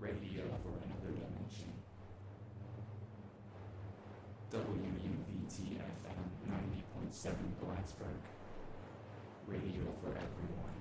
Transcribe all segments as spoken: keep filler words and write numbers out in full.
Radio for another dimension. W U V T F M ninety point seven Blacksburg. Radio for everyone.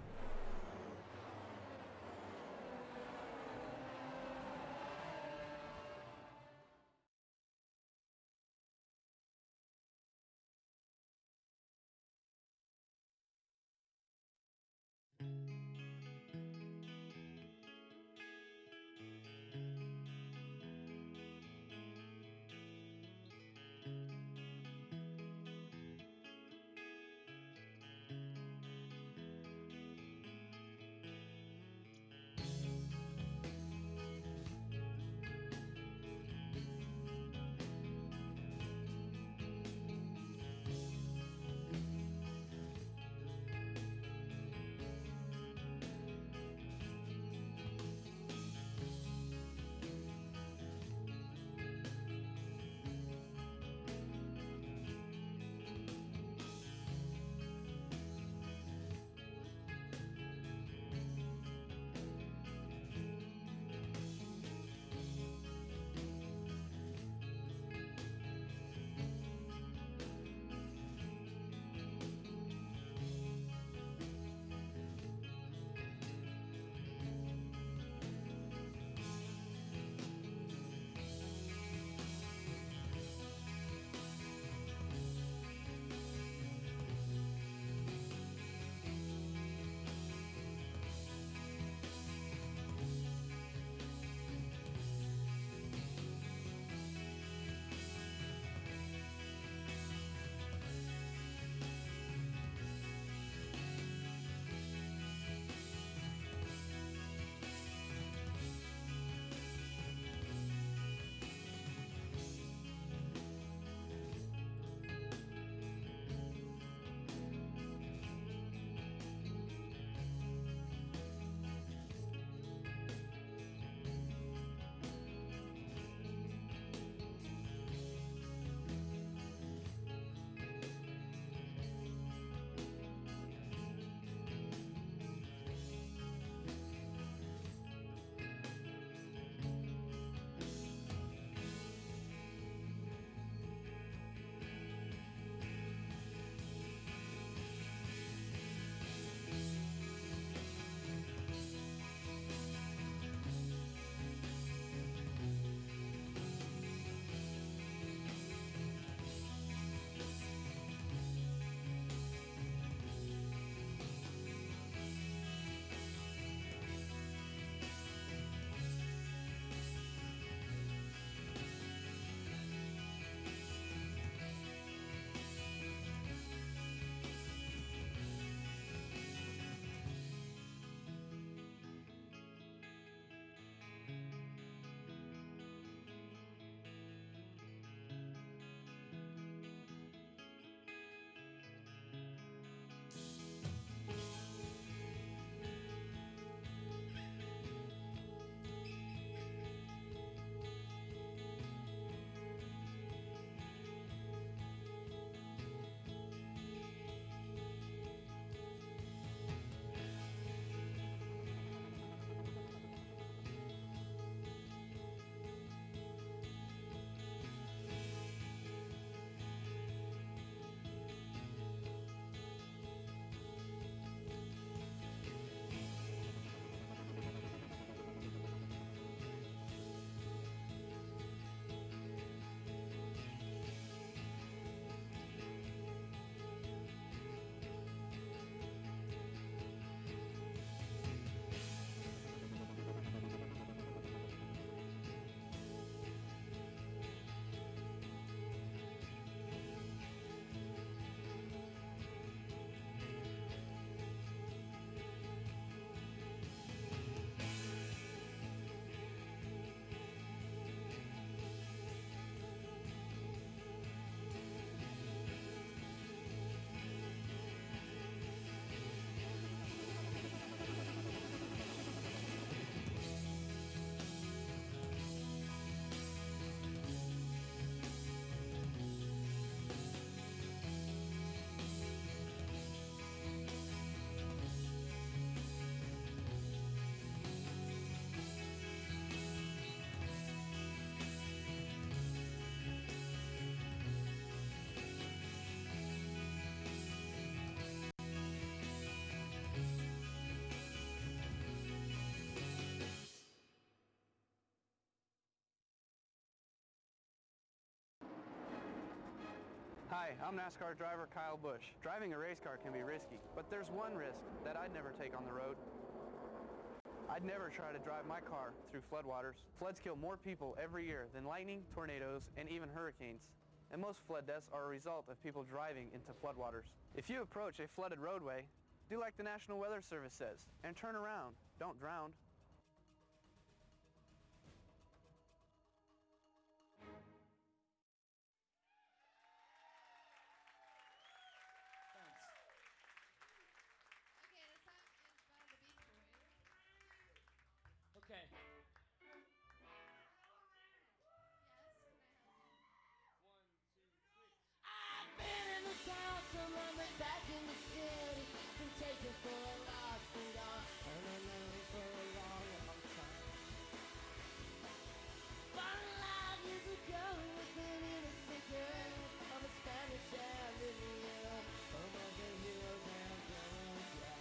Hi, I'm NASCAR driver Kyle Busch. Driving a race car can be risky, but there's one risk that I'd never take on the road. I'd never try to drive my car through floodwaters. Floods kill more people every year than lightning, tornadoes, and even hurricanes. And most flood deaths are a result of people driving into floodwaters. If you approach a flooded roadway, do like the National Weather Service says, and turn around. Don't drown. Thanks. Okay, the song is by the Beach Boys. Okay. Yes, can I help you? One, two, three. I've been in the south, some running back in the city. Been taken for a lost and gone, and I know for a long, long time. Born alive years ago with an innocent girl of a Spanish and Riviera, home of the heroes and villains, yeah.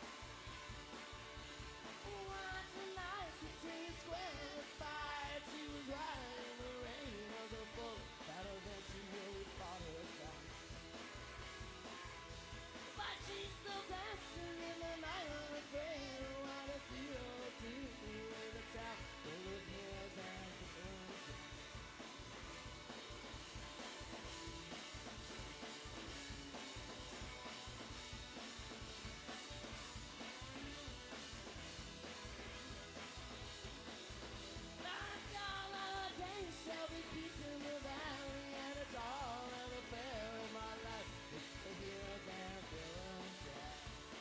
One tonight, Victoria Square with fire. She was riding in the rain of the bullet that eventually fought her down. But she's still dancing in the night unafraid of what a hero to in the town full of heroes and villains. Shall be peace in the valley, and it's all an affair of my life. It's the heroes and villains, yeah.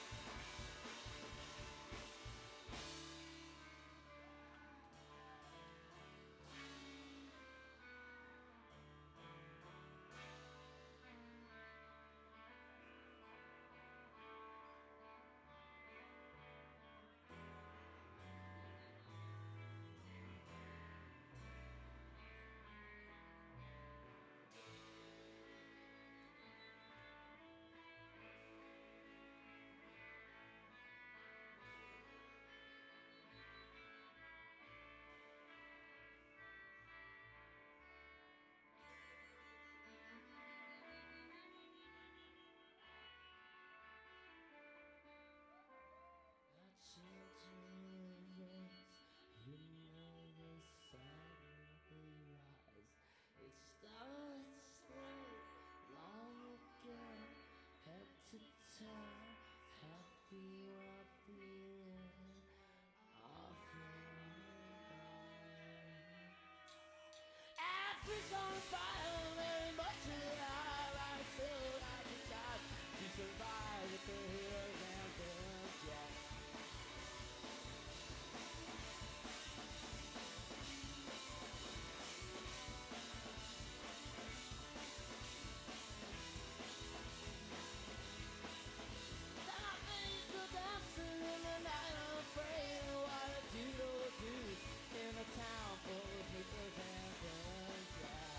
Children race, you know the sun will rise. It started straight long ago, head to toe, happy or feeling off your mind. Africa's on fire, very much alive. I still have the time to survive with the heroes and villains, yeah. In a town full of heroes and villains, yeah.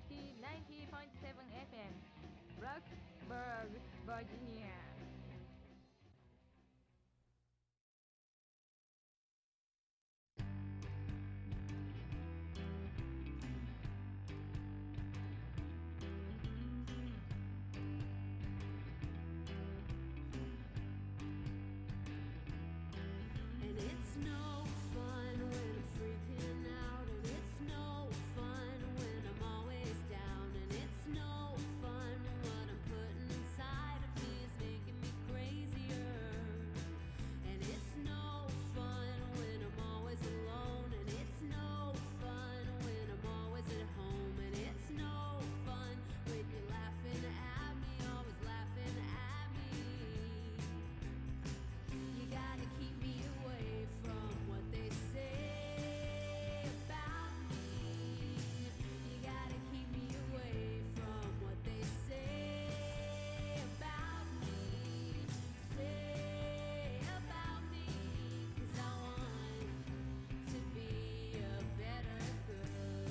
T ninety point seven F M, Rockburg, Virginia. And it's no fun when I'm freaking out, and it's no fun when I'm always down, and it's no fun what I'm putting inside of me is making me crazier. And it's no fun when I'm always alone, and it's no fun when I'm always at home, and it's no fun when you're laughing at me, always laughing at me. You gotta keep me away from what they say about me. You gotta keep me away from what they say about me. Say about me, 'cause I want to be a better girl.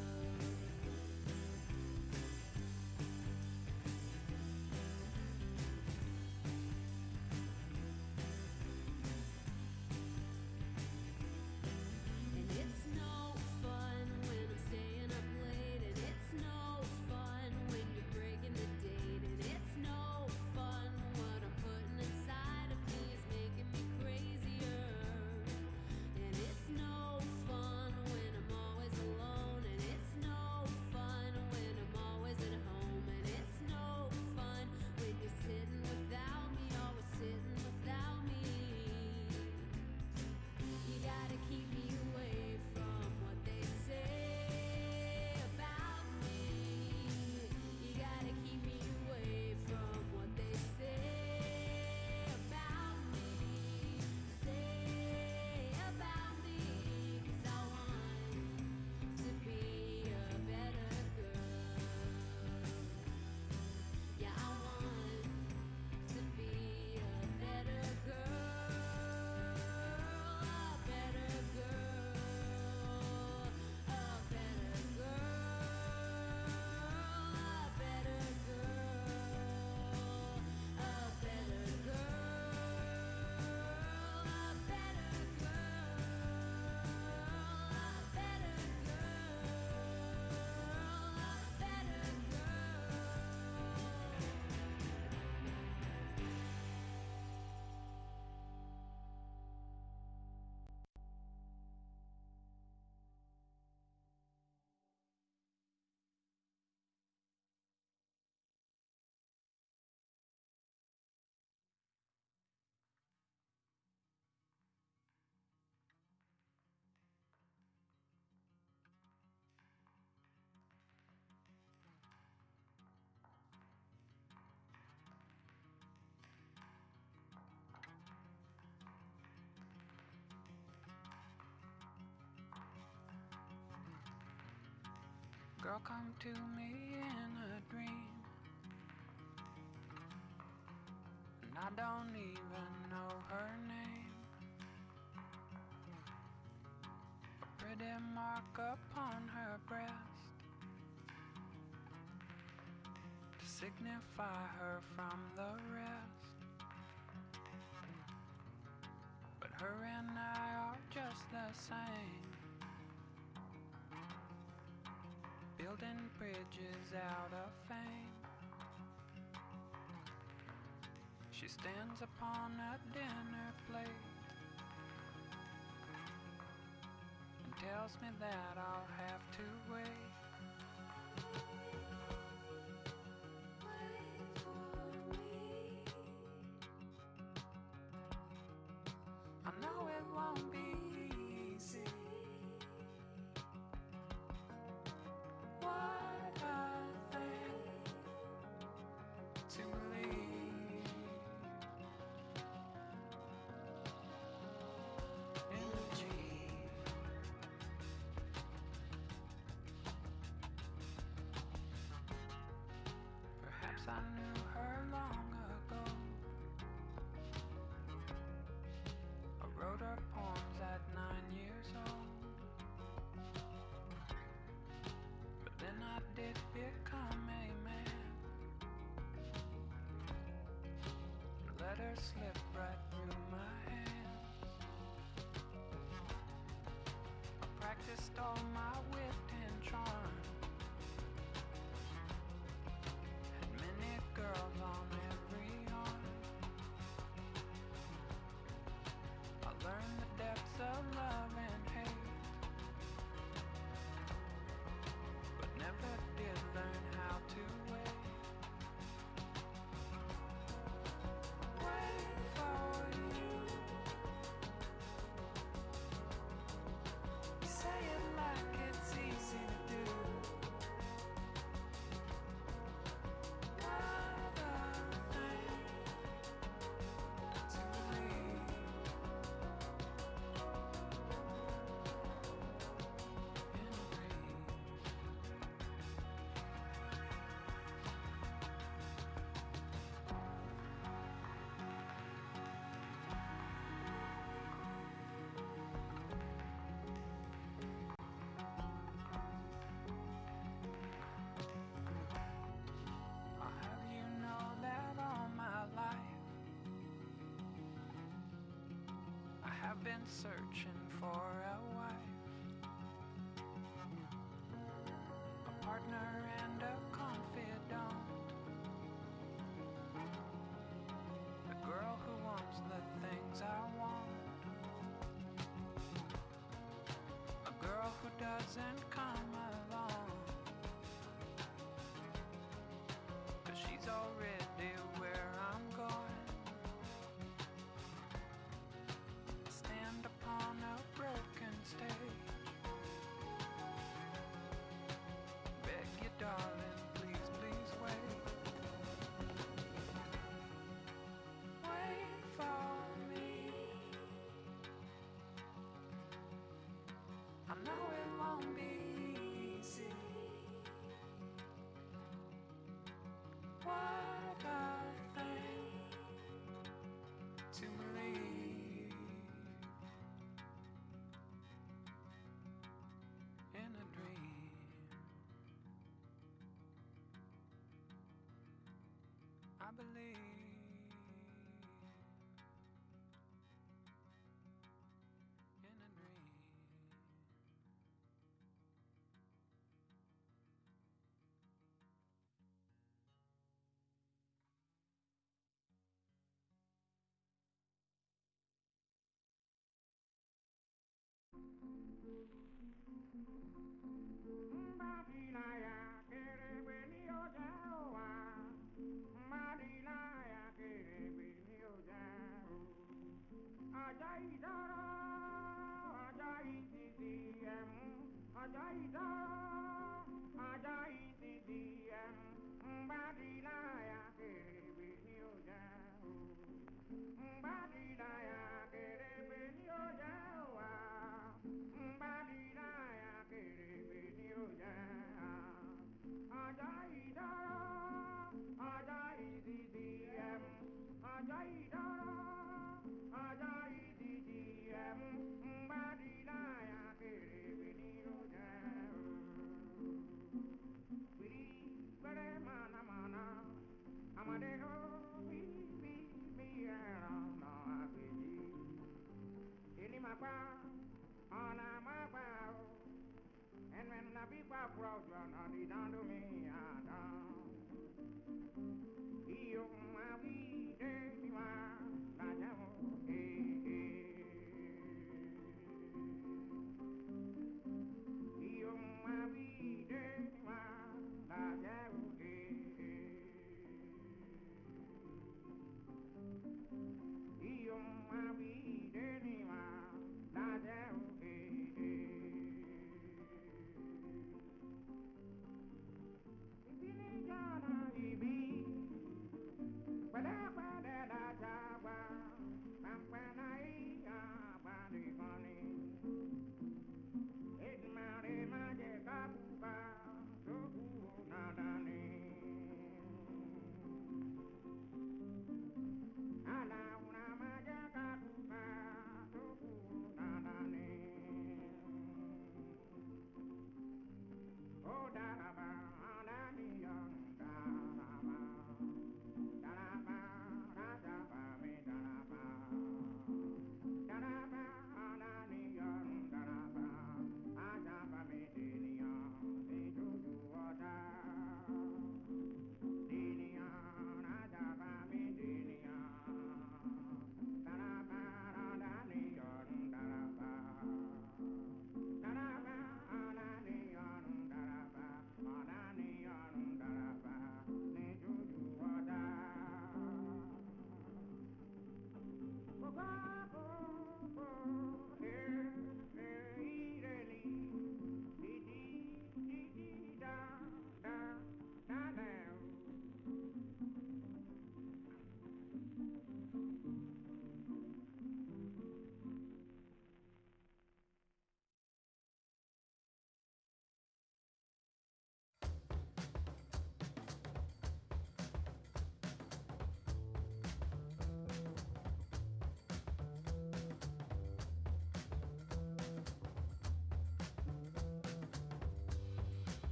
And it's no fun when I'm staying up late, and it's no fun when you're breaking the date, and it's no fun what I'm putting inside of me is making me crazier. And it's no fun when I'm always alone, and it's no fun when I'm always at home, and it's no fun when you're sitting without me, always sitting without me. You gotta keep me away from what they say about me. You gotta keep me away from what they say about me. Say about me, 'cause I want to be a better girl. Yeah, I want to be a better girl, a better girl, a better girl, a better girl, a better girl, a better girl, a better Girl, come to me in a dream, and I don't even know her name. A pretty mark upon her breast to signify her from the rest. But her and I are just the same, building bridges out of fame. She stands upon a dinner plate and tells me that I'll have to wait. I know it won't be easy. What a thing to believe in a dream. searching for a wife, a partner and a confidant, a girl who wants the things I want, a girl who doesn't come along, 'cause she's already where I'm going. Stand upon a broken stage, beg you darling, please, please wait. Wait for me. I know it won't be easy. What a thing to believe in a dream. I believe in a dream. Ba da ba da da da.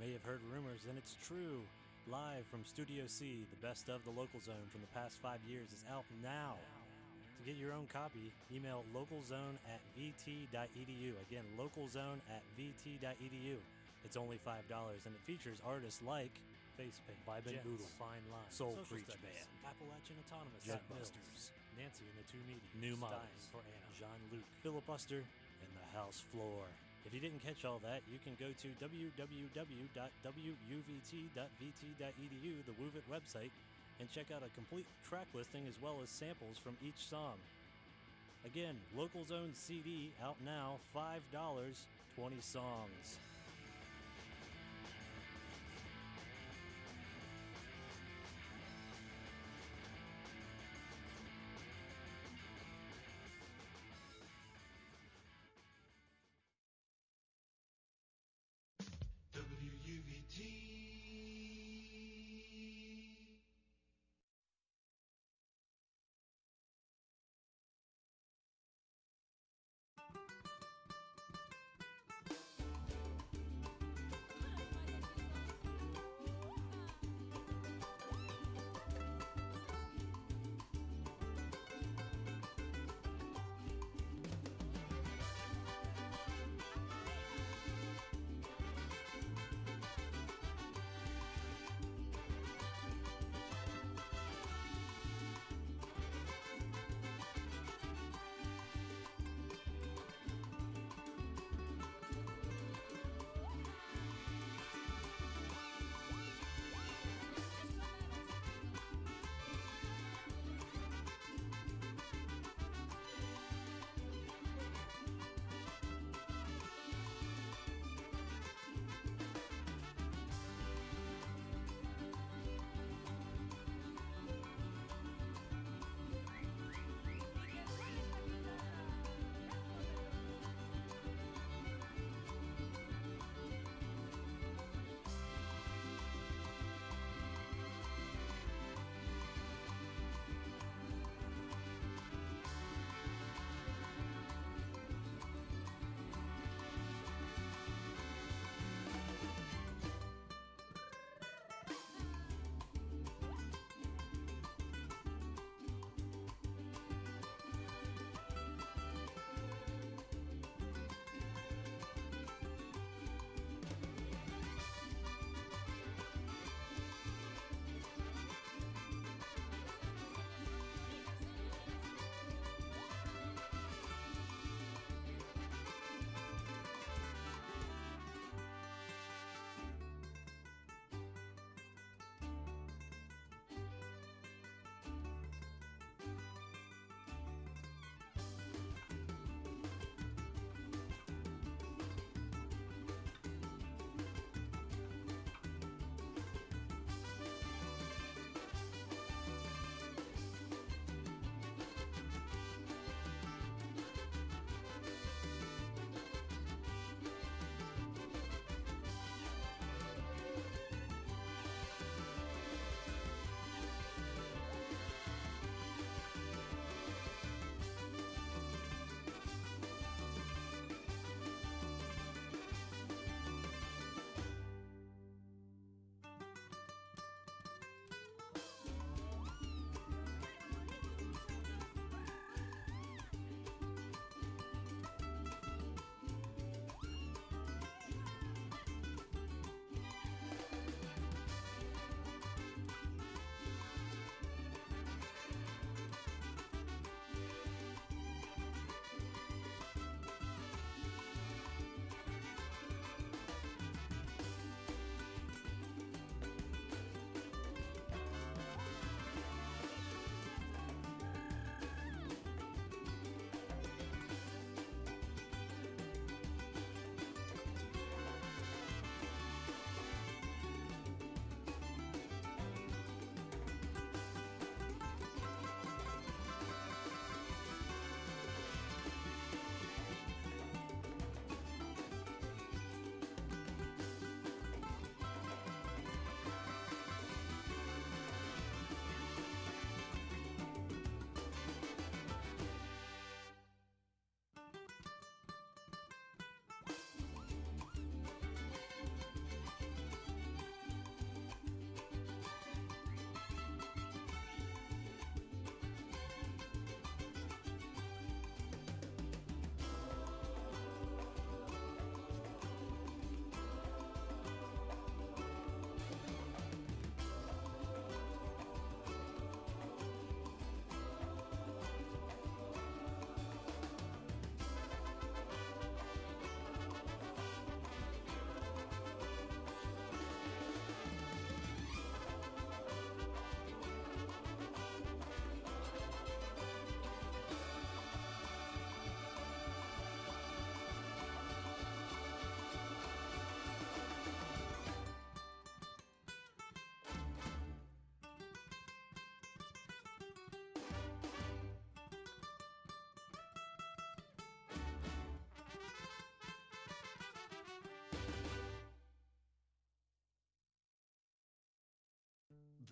may have heard rumors, and it's true. Live from Studio C, the best of the Local Zone from the past five years is out now. To get your own copy, email localzone at vt.edu. Again, localzone at vt.edu. It's only five dollars, and it features artists like Face Paint, Vibe and Boodle, Fine Line, Soul Preach Band, Appalachian Autonomous, Jetbusters, Nancy and the Two Meaties, New Models for Anna, Jean-Luc, Filibuster, and the House Floor. If you didn't catch all that, you can go to w w w dot w u v t dot v t dot e d u, the Woovit website, and check out a complete track listing as well as samples from each song. Again, Local Zone C D out now, five dollars, twenty songs. W U V T.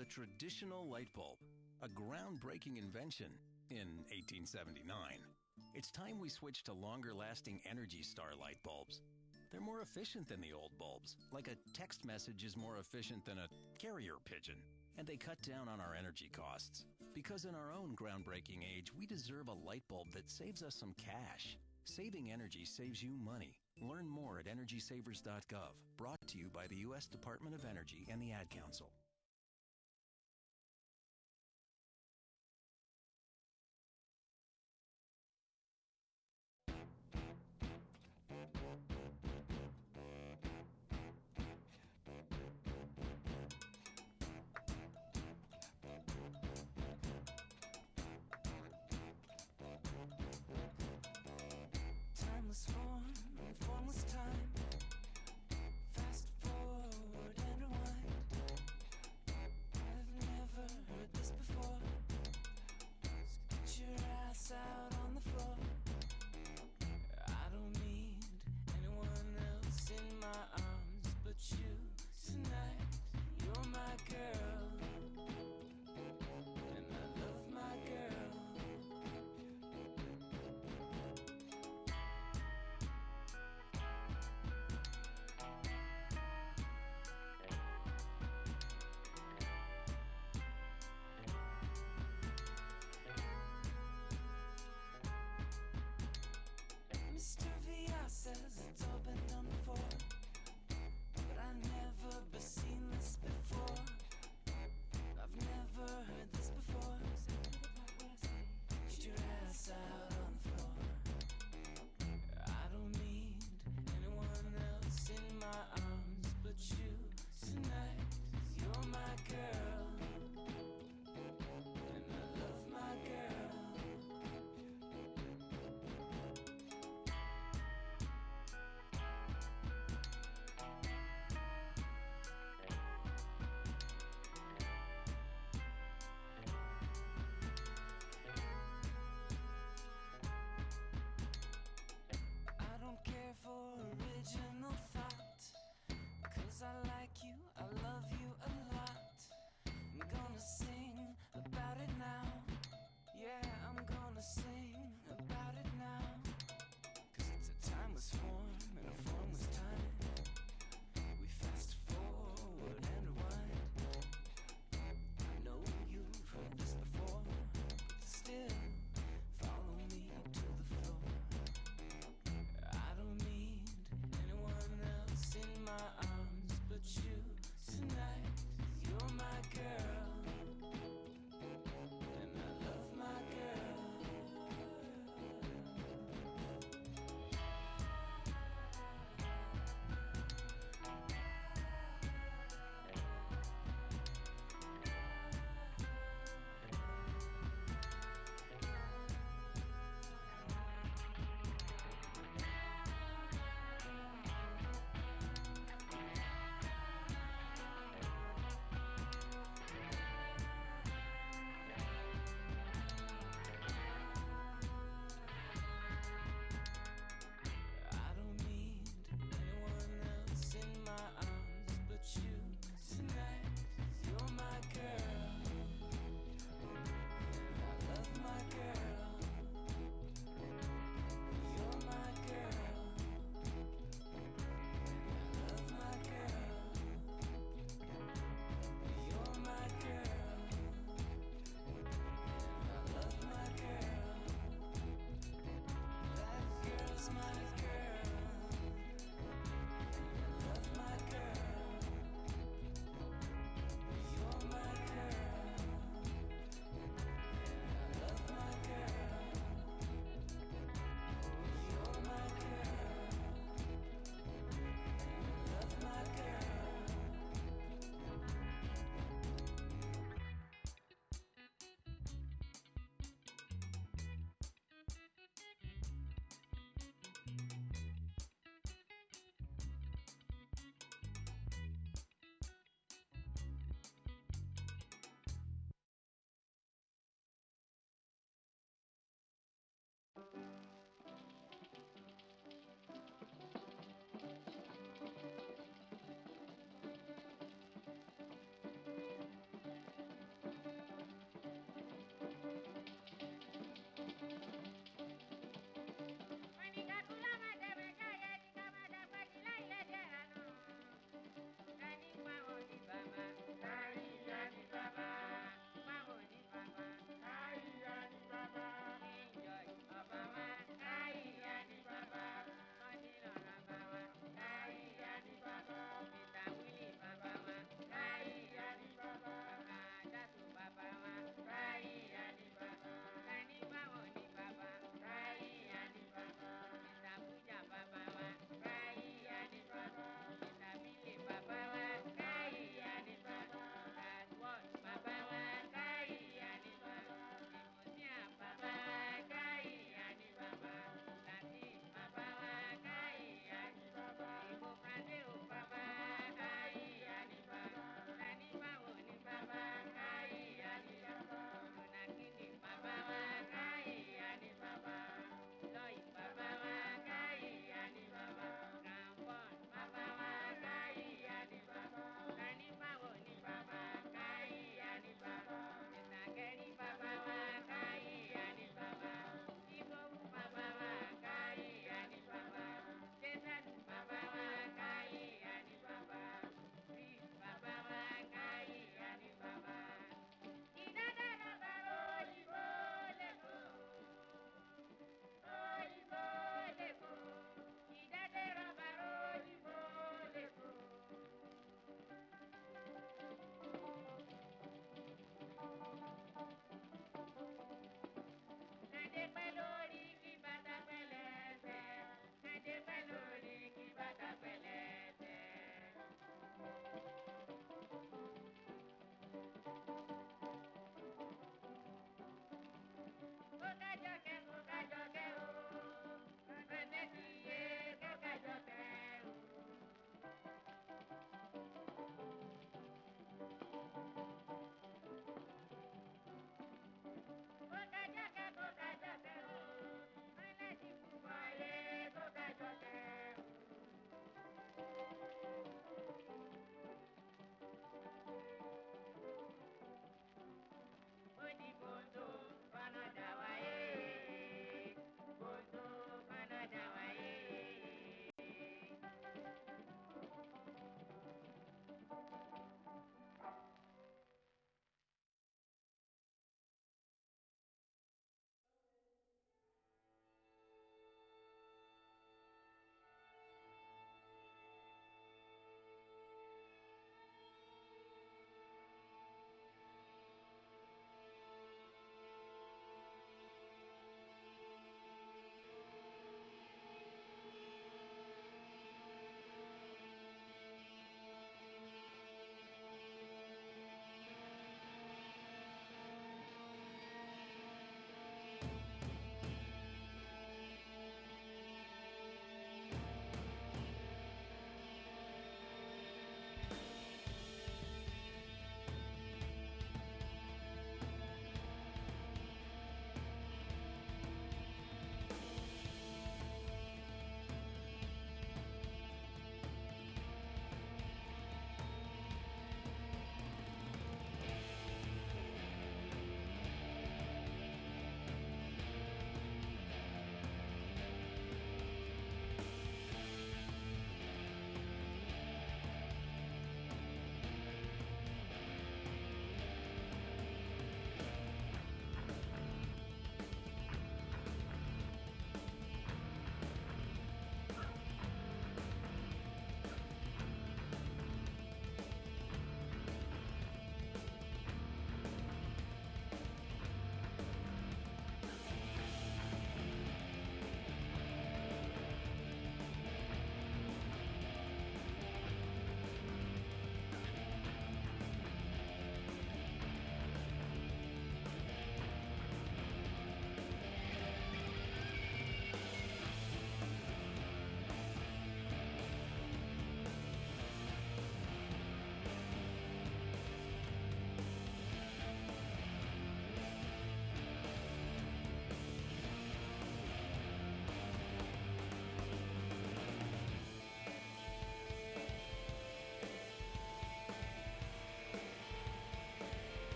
the traditional light bulb, a groundbreaking invention in eighteen seventy-nine. It's time we switch to longer-lasting Energy Star light bulbs. They're more efficient than the old bulbs, like a text message is more efficient than a carrier pigeon. And they cut down on our energy costs. Because in our own groundbreaking age, we deserve a light bulb that saves us some cash. Saving energy saves you money. Learn more at energy savers dot gov. Brought to you by the U S Department of Energy and the Ad Council. Timeless form, formless time. Fast forward and rewind.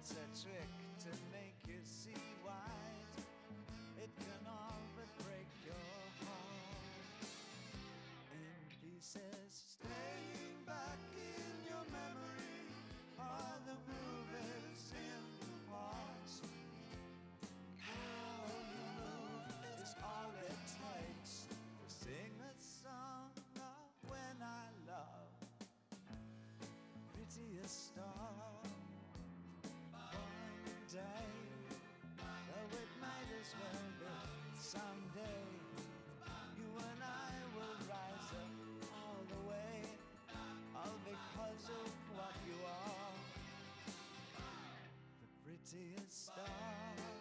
It's a trick to make you see white. It can all but break your heart in pieces. Staying back in your memory are the movies in the past. How you move is all it takes to sing a song of when I love. Prettiest star. One day, though it might as well be someday, you and I will rise up all the way, all because of what you are, the prettiest star.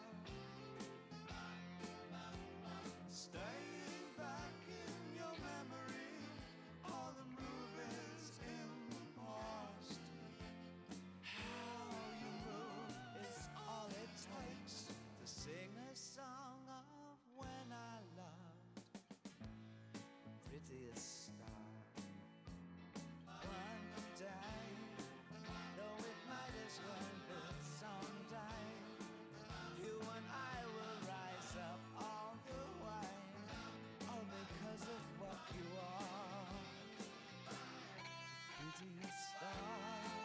Staying back in your memory, all the movies in the past. How you move is all it takes to sing a song of when I loved. Prettiest star. One day, though it might as well be someday, you and I will rise up all the way, all because of what you are. Prettiest star.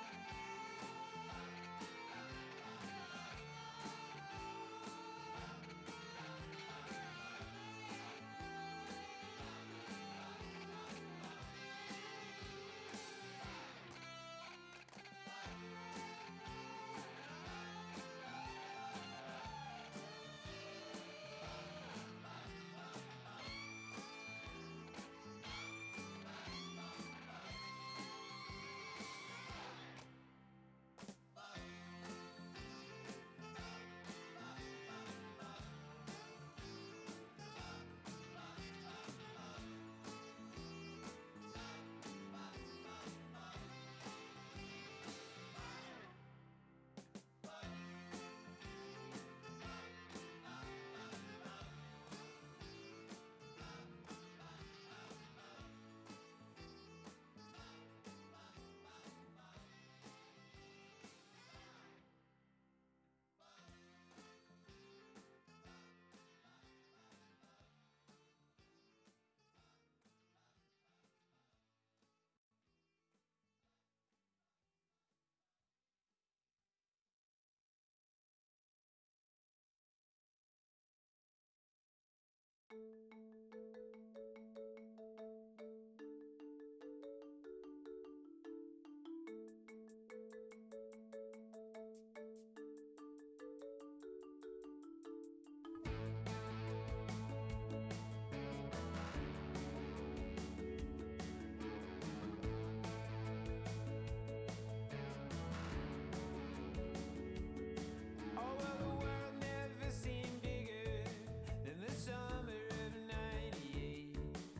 Oh, well, the world never seemed bigger than the summer of ninety-eight.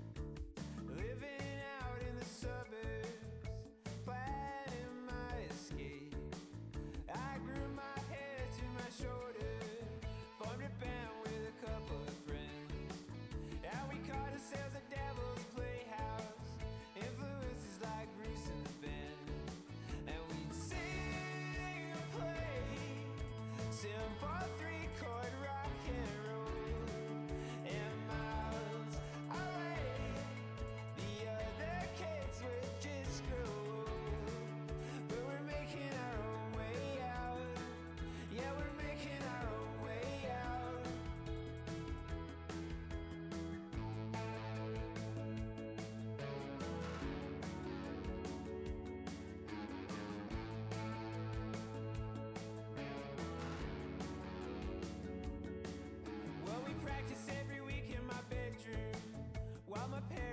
Living out in the suburbs, planning my escape. I grew my hair to my shoulders, formed a band with a couple of friends, and we called ourselves the Devil's Playhouse. Influences like Bruce and the band, and we'd sing and play simple three-chord rock and roll. And miles away, the other kids would just grow old. But we're making our own way out. Yeah, we're making our own way out. Well, we practice every week in my bedroom while my parents